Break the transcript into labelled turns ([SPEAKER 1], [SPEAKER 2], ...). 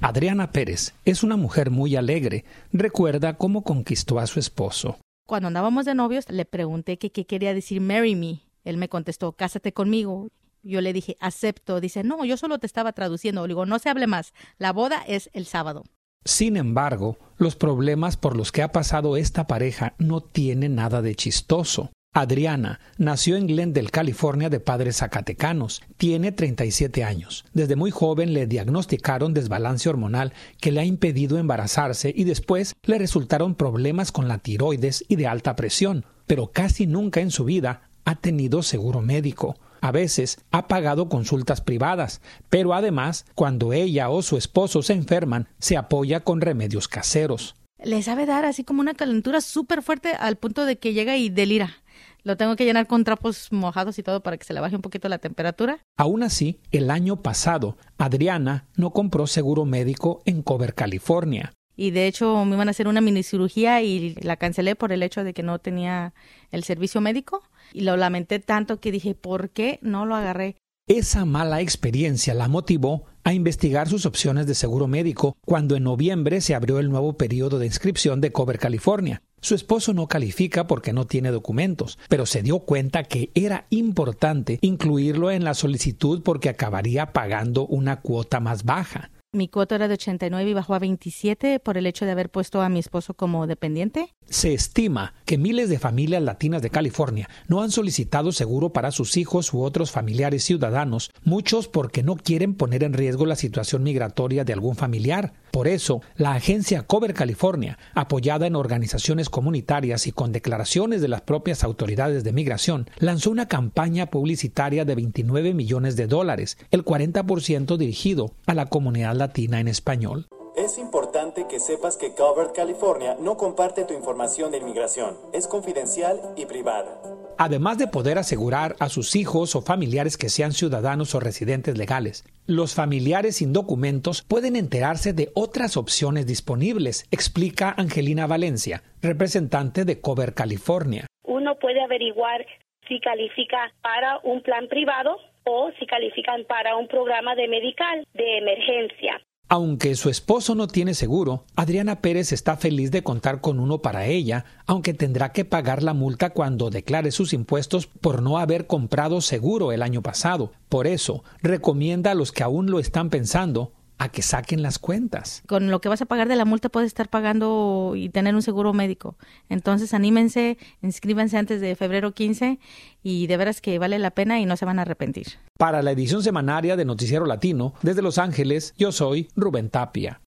[SPEAKER 1] Adriana Pérez es una mujer muy alegre. Recuerda cómo conquistó a su esposo.
[SPEAKER 2] Cuando andábamos de novios, le pregunté qué quería decir marry me. Él me contestó, cásate conmigo. Yo le dije, acepto. Dice, no, yo solo te estaba traduciendo. Le digo, no se hable más. La boda es el sábado.
[SPEAKER 1] Sin embargo, los problemas por los que ha pasado esta pareja no tienen nada de chistoso. Adriana nació en Glendale, California, de padres zacatecanos. Tiene 37 años. Desde muy joven le diagnosticaron desbalance hormonal que le ha impedido embarazarse y después le resultaron problemas con la tiroides y de alta presión. Pero casi nunca en su vida ha tenido seguro médico. A veces ha pagado consultas privadas, pero además, cuando ella o su esposo se enferman, se apoya con remedios caseros.
[SPEAKER 2] Le sabe dar así como una calentura súper fuerte al punto de que llega y delira. Lo tengo que llenar con trapos mojados y todo para que se le baje un poquito la temperatura.
[SPEAKER 1] Aún así, el año pasado, Adriana no compró seguro médico en Cover, California.
[SPEAKER 2] Y de hecho me iban a hacer una minicirugía y la cancelé por el hecho de que no tenía el servicio médico. Y lo lamenté tanto que dije, ¿por qué no lo agarré?
[SPEAKER 1] Esa mala experiencia la motivó a investigar sus opciones de seguro médico cuando en noviembre se abrió el nuevo periodo de inscripción de Cover California. Su esposo no califica porque no tiene documentos, pero se dio cuenta que era importante incluirlo en la solicitud porque acabaría pagando una cuota más baja.
[SPEAKER 2] Mi cuota era de 89 y bajó a 27 por el hecho de haber puesto a mi esposo como dependiente.
[SPEAKER 1] Se estima que miles de familias latinas de California no han solicitado seguro para sus hijos u otros familiares ciudadanos, muchos porque no quieren poner en riesgo la situación migratoria de algún familiar. Por eso, la agencia Cover California, apoyada en organizaciones comunitarias y con declaraciones de las propias autoridades de migración, lanzó una campaña publicitaria de $29 millones, el 40% dirigido a la comunidad latina en español.
[SPEAKER 3] Es importante que sepas que Cover California no comparte tu información de inmigración. Es confidencial y privada.
[SPEAKER 1] Además de poder asegurar a sus hijos o familiares que sean ciudadanos o residentes legales, los familiares sin documentos pueden enterarse de otras opciones disponibles, explica Angelina Valencia, representante de Cover California.
[SPEAKER 4] Uno puede averiguar si califica para un plan privado o si califican para un programa de medical de emergencia.
[SPEAKER 1] Aunque su esposo no tiene seguro, Adriana Pérez está feliz de contar con uno para ella, aunque tendrá que pagar la multa cuando declare sus impuestos por no haber comprado seguro el año pasado. Por eso, recomienda a los que aún lo están pensando a que saquen las cuentas.
[SPEAKER 2] Con lo que vas a pagar de la multa puedes estar pagando y tener un seguro médico. Entonces anímense, inscríbanse antes de febrero 15 y de veras que vale la pena y no se van a arrepentir.
[SPEAKER 1] Para la edición semanaria de Noticiero Latino, desde Los Ángeles, yo soy Rubén Tapia.